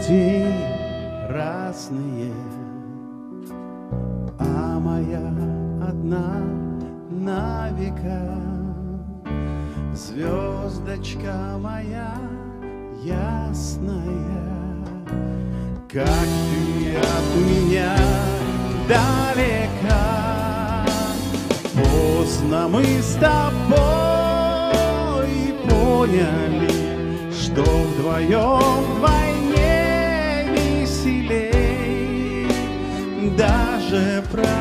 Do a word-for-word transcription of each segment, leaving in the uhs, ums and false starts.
людей разные, а моя одна на века. Звездочка моя ясная, как ты от меня далека. Поздно мы с тобой поняли, что вдвоем вдвойне веселей, даже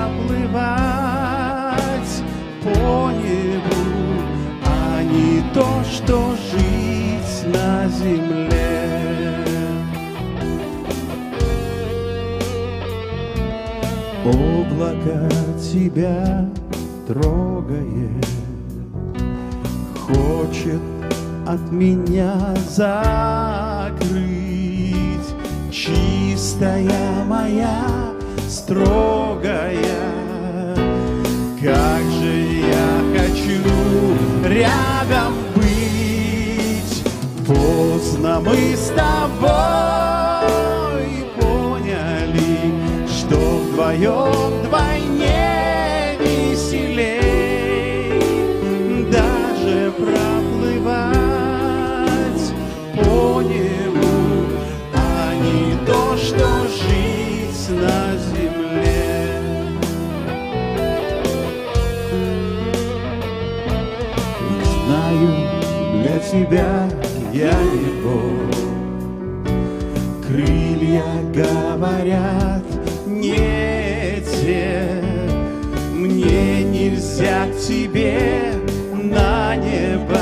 проплывать по небу, а не то, что жить на земле. Облако тебя трогает, хочет от меня закрыть. Чистая моя, строгая, как же я хочу рядом быть. Поздно мы с тобой поняли, что вдвоем вдвойне веселей, даже проплывать по небу, а не то, что жить на земле. Знаю, для тебя я его, крылья говорят не те, мне нельзя к тебе на небо.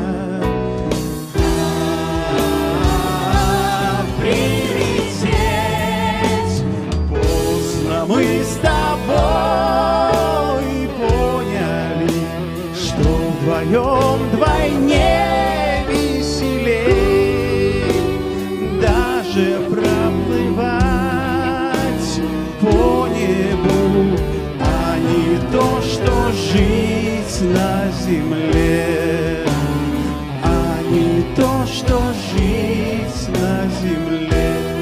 А, прилететь. Поздно мы с тобой поняли, что вдвоем вдвойне веселей, даже проплывать по небу, а не то, что жить на земле, а не то, что жить на земле.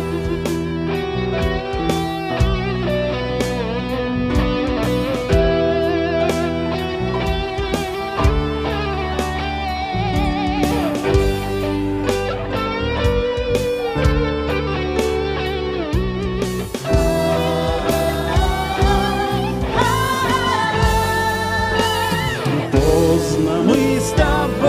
Поздно мы с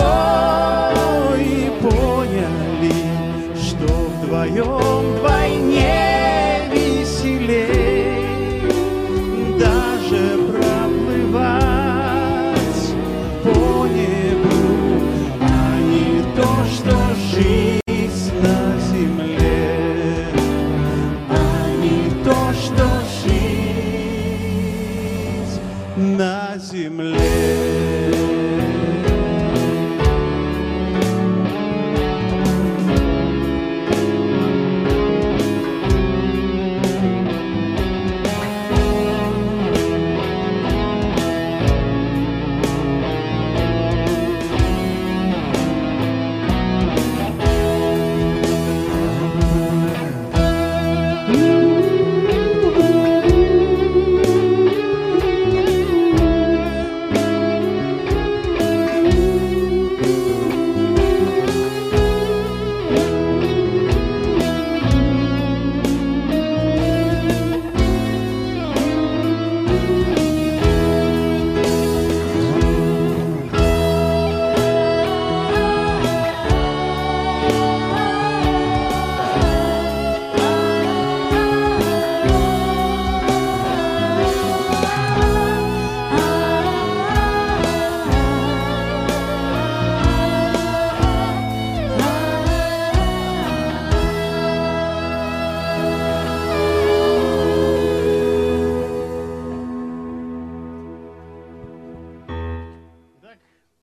тобой поняли, что вдвоем вдвойне веселей, даже проплывать по небу, а не то, что жить на земле, а не то, что жить на земле.